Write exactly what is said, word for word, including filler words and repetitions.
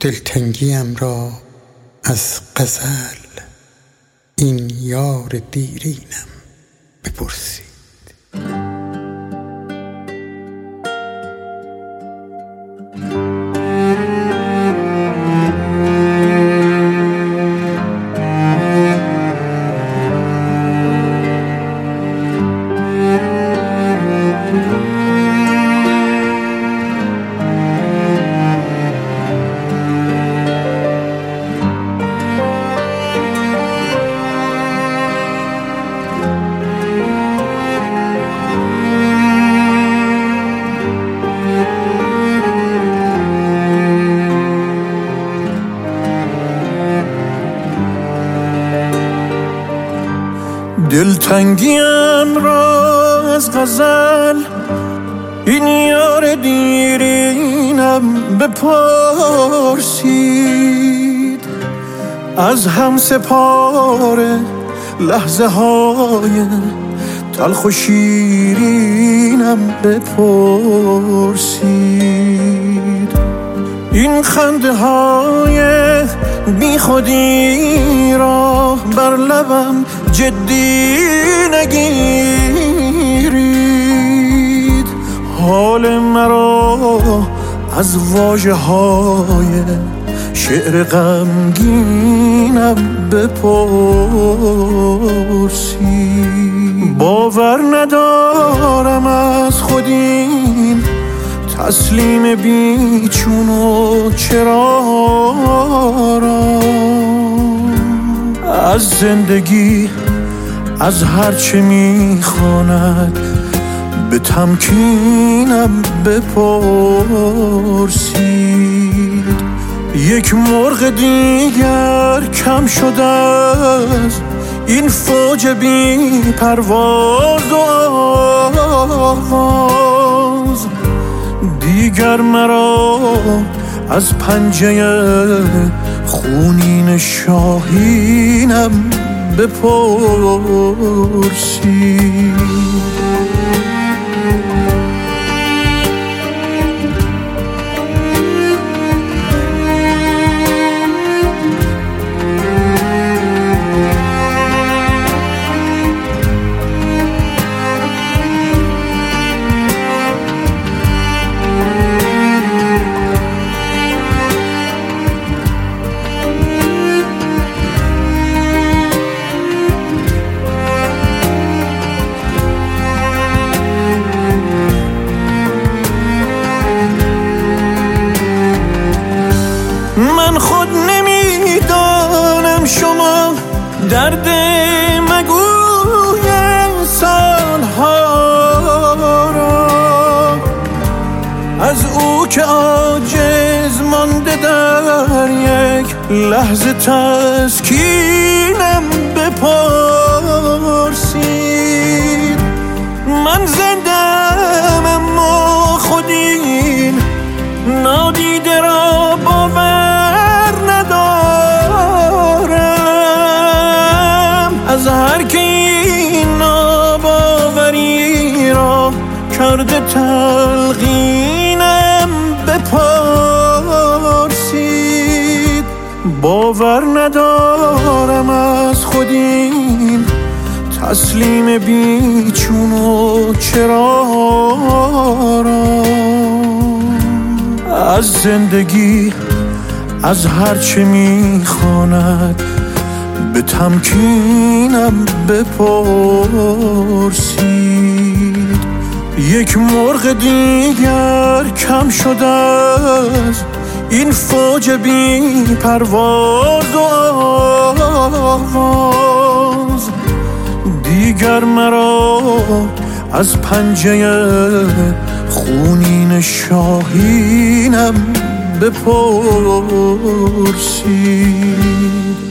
دلتنگیم را از غزل این یار دیرینم بپرسید. دلتنگیم را از غزل این یار دیرینم بپرسید. از هم سپار لحظه های تلخ و شیرینم بپرسید. این خنده های بی خودی را بر لبم جدی نگیرید. حال مرا از واژه های شعر غمگینم بپرسید. باور ندارم از خودین تسلیم بیچون و چرا را از زندگی از هرچه میخواند به تمکینم بپرسید. یک مرغ دیگر کم شده از این فوج بی پرواز و آواز. دیگر مرا از پنجه خونین شاهینم بپرسید. من خود نمیدانم شما درد مگوی سالها را از او که عاجز مانده در یک لحظه تسکینم بپرسید. من زندم اما خودین نادیده را باور ندارم. از هر که این ناباوری را کرده تلقینم بپرسید. باور ندارم از خودین تسلیم بیچون و چرا را از زندگی از هرچه میخواند به تمکینم بپرسید. یک مرغ دیگر کم شده از این فوج بی پرواز و آواز. دیگر مرا از پنجه خونین شاهینم بپرسید.